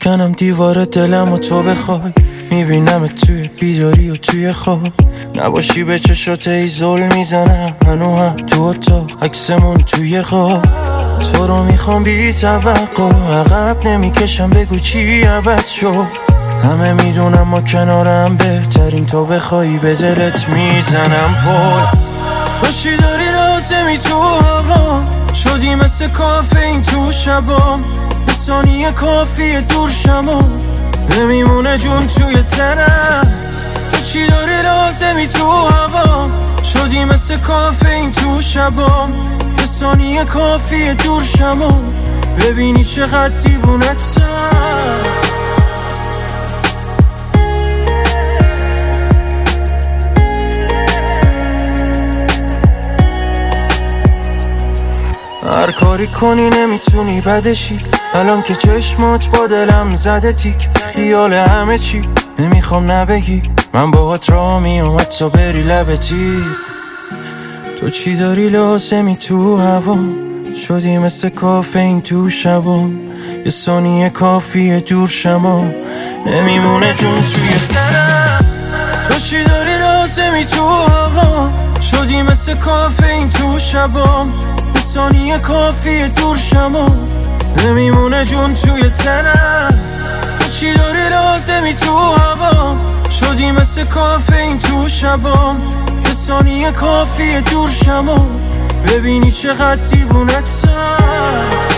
بشکنم دیوار دلم و تو بخوای، میبینم توی بیداری و توی خواب، نباشی به چشات ای زل میزنم هنو هم تو اتاق عکسمون توی خواب. تو رو میخوام بی توقع، عقب نمیکشم بگو چی عوض شد. همه میدونم ما کنارم بهترین، تو بخوای به دلت میزنم پل. تو چی داری لازمی تو هوا، شدی مثل کافین تو شبام، یه ثانیه کافیه دور شما، نمیمونه جون توی تنم. تو چی داری لازمی تو هوا، شدی مثل کافین تو شبام، یه ثانیه کافیه دور شما، ببینی چقدر دیوونتم. هر کاری کنی نمیتونی بدشی، الان که چشمات با دلم زده تیک، خیال همه چی نمیخوام نبگی، من باهات را میام حتی بری لبتی. تو چی داری لازمی تو هوا، شدی مثل کافین تو شبام، یه ثانیه کافیه دور شما، نمیمونه جون توی تنم. تو چی داری لازمی تو هوا، شدی مثل کافین تو شبام، یه ثانیه کافیه دور شما، نمیمونه جون توی تنم. تو چی داری لازمی تو هوا، شدی مثل کافین تو شبام، یه ثانیه کافیه دور شما، ببینی چقدر دیوونتم.